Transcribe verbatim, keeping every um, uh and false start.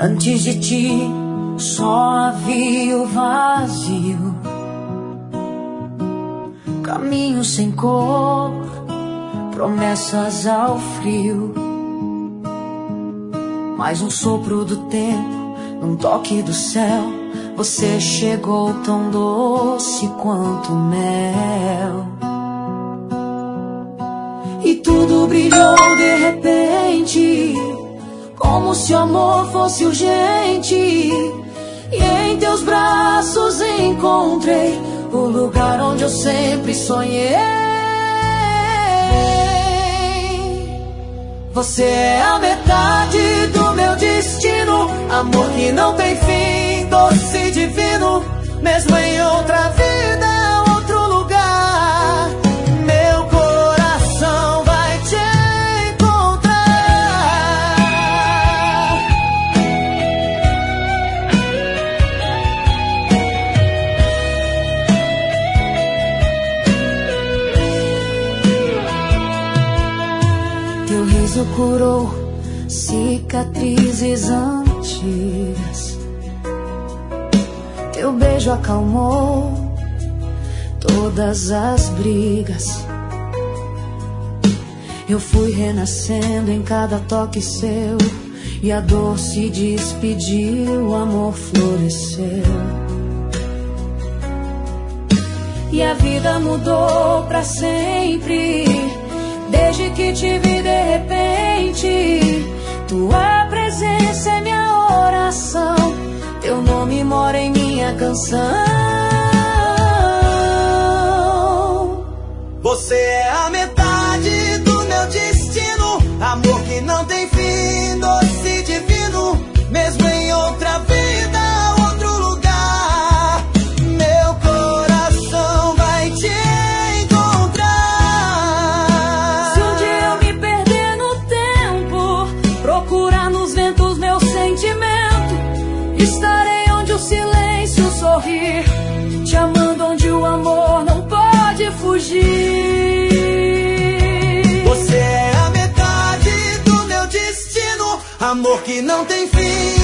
Antes de ti só havia o vazio, caminho sem cor, promessas ao frio. Mais um sopro do tempo, num toque do céu, você chegou tão doce quanto mel. E tudo brilhou de repente, como se o amor fosse urgente. E em teus braços encontrei o lugar onde eu sempre sonhei. Você é a metade do meu destino, amor que não tem fim, doce e divino. Mesmo em outra vida, outro lugar, meu coração vai te encontrar. Teu riso curou cicatrizes antigas, teu beijo acalmou todas as brigas. Eu fui renascendo em cada toque seu, e a dor se despediu, o amor floresceu. E a vida mudou pra sempre, desde que te vi de repente. Tua presença é minha oração, teu nome mora em minha canção. Você é a metade do meu destino, amor que não tem fim, doce e divino. Mesmo em outra vida, outro lugar, meu coração vai te encontrar. Se um dia eu me perder no tempo, procurar nos ventos meu sentimento, estarei onde o silêncio sorrir, te amando onde o amor não pode fugir. Você é a metade do meu destino, amor que não tem fim,